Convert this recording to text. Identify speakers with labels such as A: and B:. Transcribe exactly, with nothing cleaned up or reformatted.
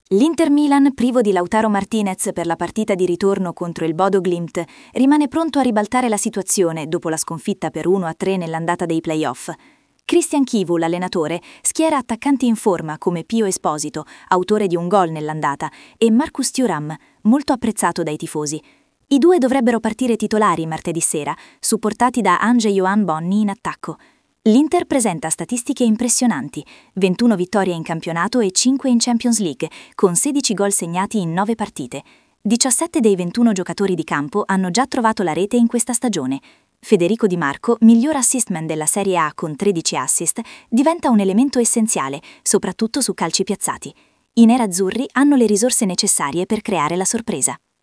A: L'Inter Milan, privo di Lautaro Martinez per la partita di ritorno contro il Bodo Glimt, rimane pronto a ribaltare la situazione dopo la sconfitta per uno a tre nell'andata dei play-off. Christian Chivu, l'allenatore, schiera attaccanti in forma come Pio Esposito, autore di un gol nell'andata, e Marcus Thuram, molto apprezzato dai tifosi. I due dovrebbero partire titolari martedì sera, supportati da Ange-Johan Bonni in attacco. L'Inter presenta statistiche impressionanti, ventuno vittorie in campionato e cinque in Champions League, con sedici gol segnati in nove partite. diciassette dei ventuno giocatori di campo hanno già trovato la rete in questa stagione. Federico Di Marco, miglior assistman della Serie A con tredici assist, diventa un elemento essenziale, soprattutto su calci piazzati. I nerazzurri hanno le risorse necessarie per creare la sorpresa.